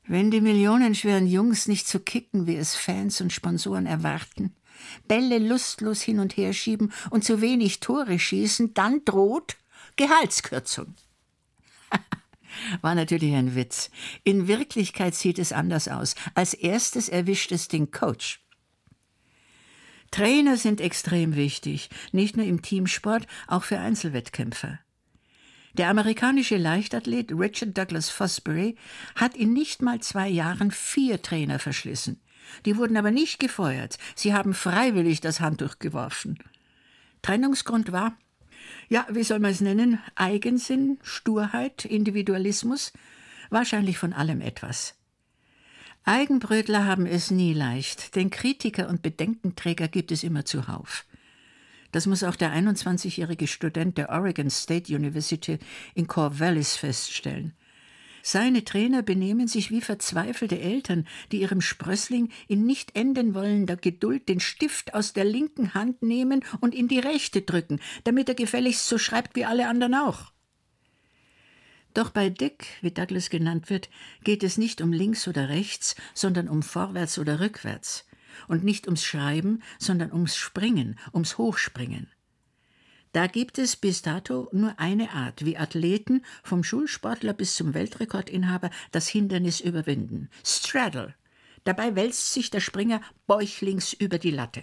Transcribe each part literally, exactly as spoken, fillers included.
Wenn die millionenschweren Jungs nicht so kicken, wie es Fans und Sponsoren erwarten, Bälle lustlos hin und her schieben und zu wenig Tore schießen, dann droht Gehaltskürzung. War natürlich ein Witz. In Wirklichkeit sieht es anders aus. Als erstes erwischt es den Coach. Trainer sind extrem wichtig, nicht nur im Teamsport, auch für Einzelwettkämpfer. Der amerikanische Leichtathlet Richard Douglas Fosbury hat in nicht mal zwei Jahren vier Trainer verschlissen. Die wurden aber nicht gefeuert. Sie haben freiwillig das Handtuch geworfen. Trennungsgrund war, ja, wie soll man es nennen, Eigensinn, Sturheit, Individualismus, wahrscheinlich von allem etwas. Eigenbrötler haben es nie leicht, denn Kritiker und Bedenkenträger gibt es immer zuhauf. Das muss auch der einundzwanzigjährige Student der Oregon State University in Corvallis feststellen. Seine Trainer benehmen sich wie verzweifelte Eltern, die ihrem Sprössling in nicht enden wollender Geduld den Stift aus der linken Hand nehmen und in die rechte drücken, damit er gefälligst so schreibt wie alle anderen auch. Doch bei Dick, wie Douglas genannt wird, geht es nicht um links oder rechts, sondern um vorwärts oder rückwärts. Und nicht ums Schreiben, sondern ums Springen, ums Hochspringen. Da gibt es bis dato nur eine Art, wie Athleten, vom Schulsportler bis zum Weltrekordinhaber, das Hindernis überwinden. Straddle. Dabei wälzt sich der Springer bäuchlings über die Latte.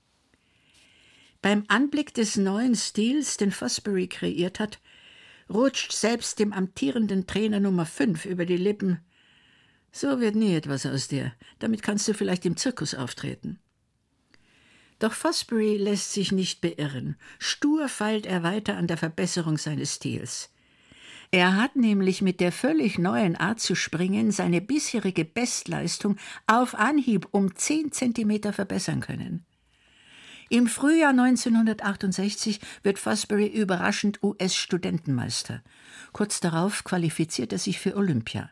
Beim Anblick des neuen Stils, den Fosbury kreiert hat, rutscht selbst dem amtierenden Trainer Nummer fünf über die Lippen: So wird nie etwas aus dir. Damit kannst du vielleicht im Zirkus auftreten. Doch Fosbury lässt sich nicht beirren. Stur feilt er weiter an der Verbesserung seines Stils. Er hat nämlich mit der völlig neuen Art zu springen seine bisherige Bestleistung auf Anhieb um zehn Zentimeter verbessern können. Im Frühjahr neunzehnhundertachtundsechzig wird Fosbury überraschend U S-Studentenmeister. Kurz darauf qualifiziert er sich für Olympia.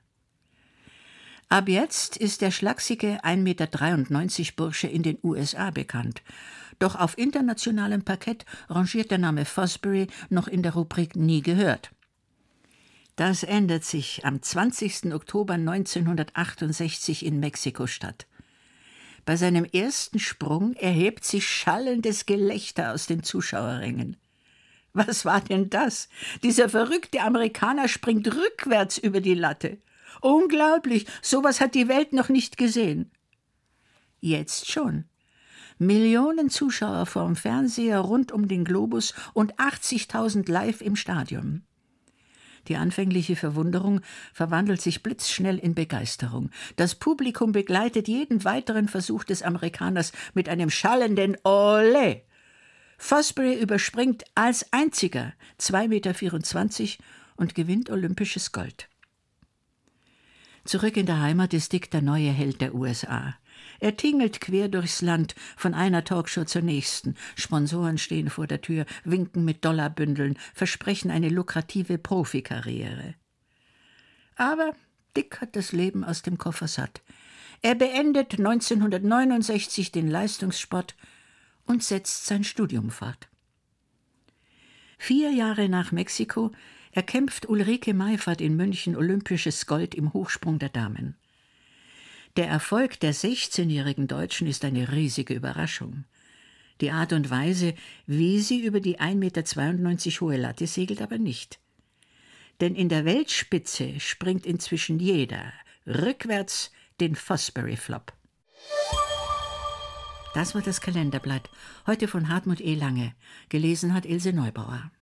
Ab jetzt ist der schlachsige ein Meter dreiundneunzig Bursche in den U S A bekannt. Doch auf internationalem Parkett rangiert der Name Fosbury noch in der Rubrik Nie gehört. Das ändert sich am zwanzigsten Oktober neunzehnhundertachtundsechzig in Mexiko-Stadt. Bei seinem ersten Sprung erhebt sich schallendes Gelächter aus den Zuschauerrängen. Was war denn das? Dieser verrückte Amerikaner springt rückwärts über die Latte. Unglaublich, sowas hat die Welt noch nicht gesehen. Jetzt schon. Millionen Zuschauer vorm Fernseher rund um den Globus und achtzigtausend live im Stadion. Die anfängliche Verwunderung verwandelt sich blitzschnell in Begeisterung. Das Publikum begleitet jeden weiteren Versuch des Amerikaners mit einem schallenden Olé. Fosbury überspringt als einziger zwei Meter vierundzwanzig und gewinnt olympisches Gold. Zurück in der Heimat ist Dick der neue Held der U S A. Er tingelt quer durchs Land, von einer Talkshow zur nächsten. Sponsoren stehen vor der Tür, winken mit Dollarbündeln, versprechen eine lukrative Profikarriere. Aber Dick hat das Leben aus dem Koffer satt. Er beendet neunzehnhundertneunundsechzig den Leistungssport und setzt sein Studium fort. Vier Jahre nach Mexiko erkämpft Ulrike Meifert in München olympisches Gold im Hochsprung der Damen. Der Erfolg der sechzehnjährigen Deutschen ist eine riesige Überraschung. Die Art und Weise, wie sie über die ein Meter zweiundneunzig hohe Latte segelt, aber nicht. Denn in der Weltspitze springt inzwischen jeder rückwärts den Fosbury-Flop. Das war das Kalenderblatt, heute von Hartmut E. Lange. Gelesen hat Ilse Neubauer.